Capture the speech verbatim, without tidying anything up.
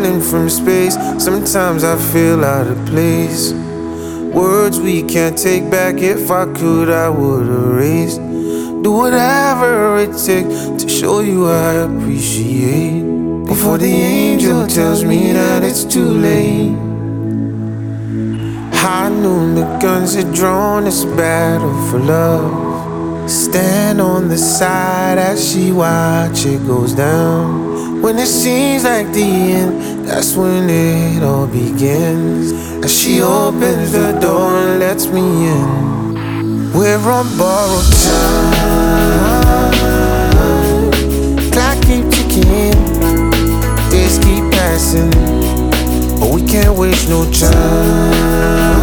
falling from space. Sometimes I feel out of place. Words we can't take back. If I could, I would erase. Do whatever it takes to show you I appreciate, before the angel tells me that it's too late. High noon, the guns are drawn, this battle for love. Stand on the side as she watch it goes down. When it seems like the end, that's when it all begins. As she opens the door and lets me in. We're on borrowed time. Clock keep ticking, days keep passing, but we can't waste no time.